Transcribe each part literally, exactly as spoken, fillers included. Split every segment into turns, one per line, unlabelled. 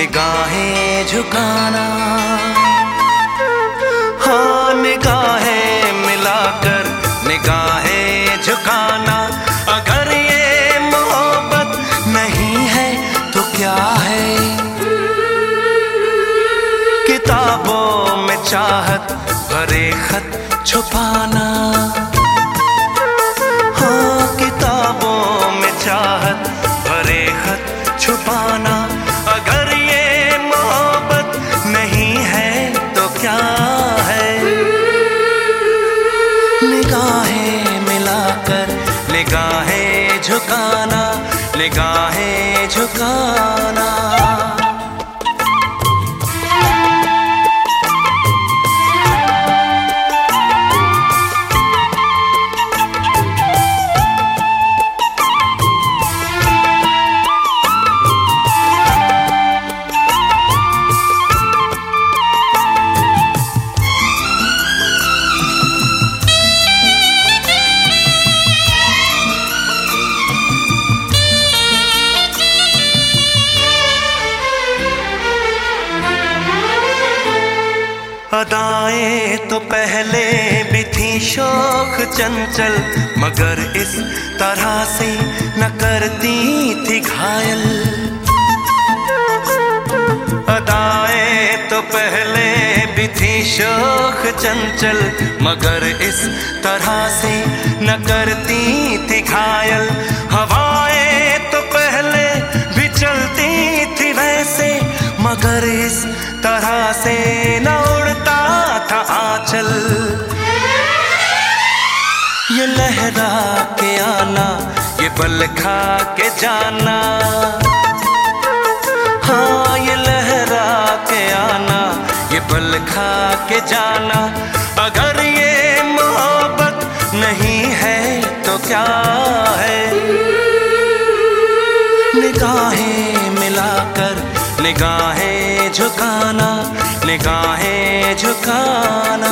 निगाहें झुकाना, हाँ निगाहें मिलाकर निगाहें झुकाना। अगर ये मोहब्बत नहीं है तो क्या है? किताबों में चाहत भरे खत छुपाना, हाँ किताबों में चाहत भरे खत छुपाना। अगर ये मोहब्बत नहीं है तो क्या है? निगाहें मिलाकर निगाहें झुकाना, निगाहें झुकाना। अदाएं तो पहले भी थी शौक चंचल, मगर इस तरह से न करती थी घायल। अदाएं तो पहले भी थी शौक चंचल, मगर इस तरह से न करती थी घायल। हवाएं तो पहले भी चलती थी वैसे, मगर इस तरह से न उड़ता था आंचल। ये लहरा के आना, ये बल खा के जाना, हाँ ये लहरा के आना, ये बल खा के जाना। अगर ये मोहब्बत नहीं है तो क्या है? निगाहें मिलाकर निगाहें झुकाना, निगाहें झुकाना।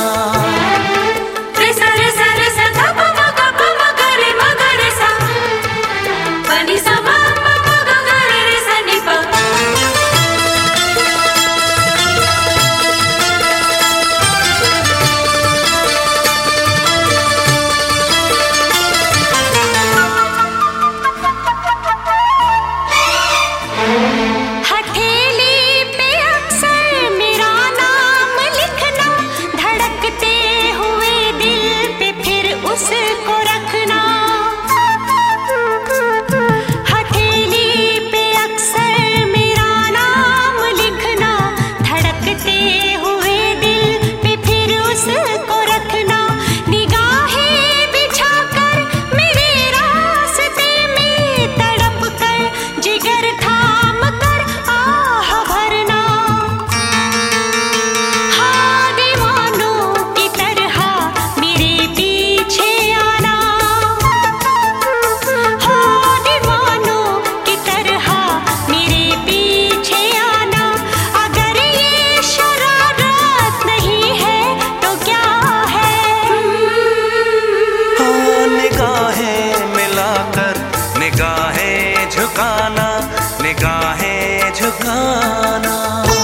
निगाहें झुकाना, निगाहें झुकाना।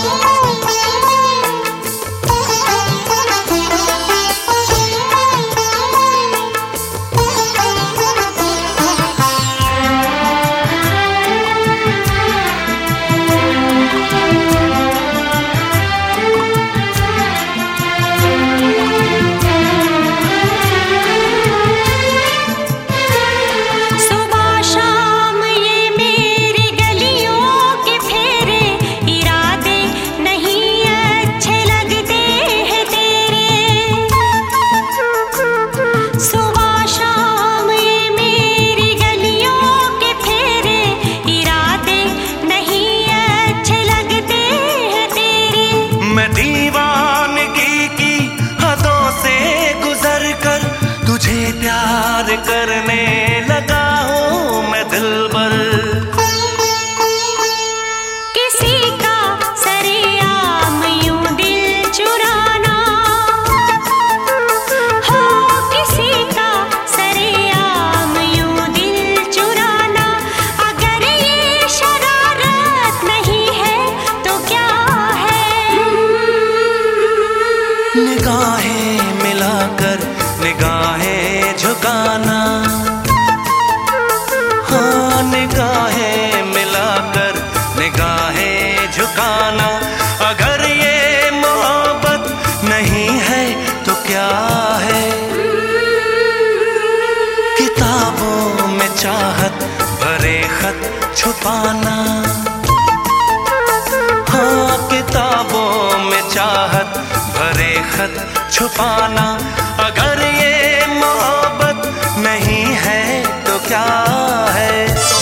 मैं दीवानगी की हदों से गुजर कर तुझे प्यार करने लगा हूँ मैं दिलबर।
किसी का सरेआम यूं दिल चुराना, हो किसी का सरेआम यूं दिल चुराना। अगर ये शरारत नहीं है तो
छुपाना। हाँ, किताबों में चाहत भरे खत छुपाना। अगर ये मोहब्बत नहीं है तो क्या है?